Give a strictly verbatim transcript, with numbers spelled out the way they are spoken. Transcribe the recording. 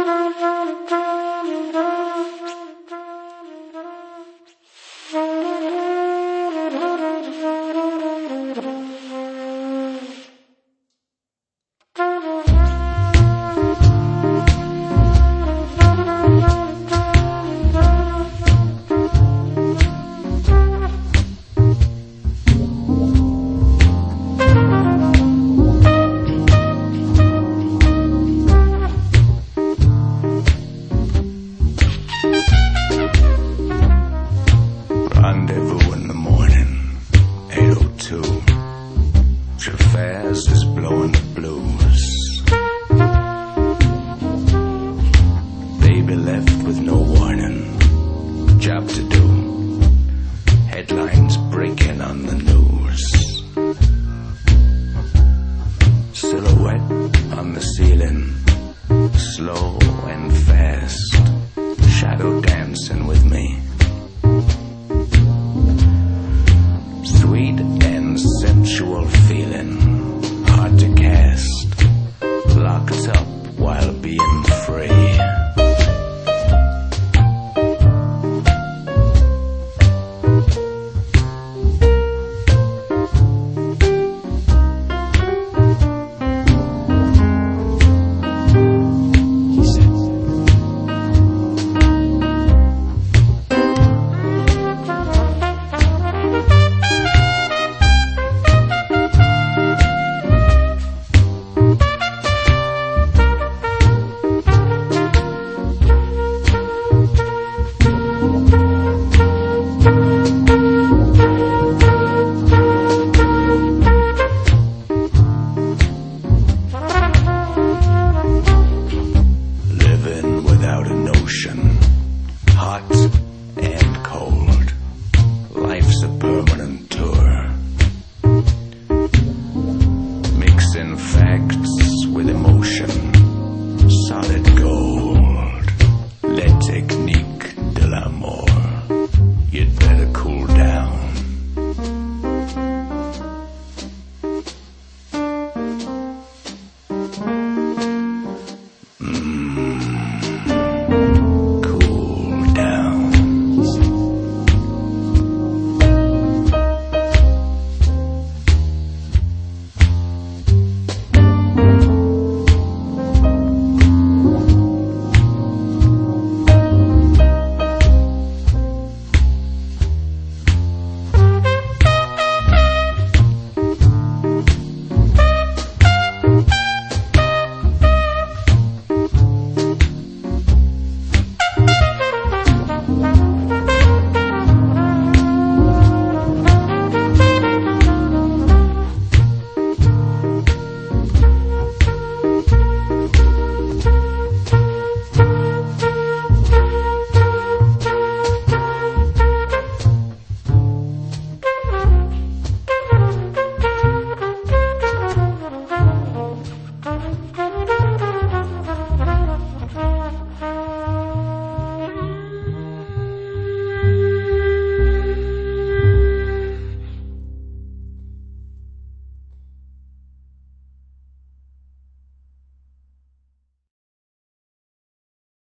Rendezvous in the morning, eight oh two. Trafairs is blowing the blues. Baby left with no warning. Job to do. Headlines breaking on the news. Silhouette on the ceiling, slow and fast. Shadow dancing with me. Sweet and sensual feeling.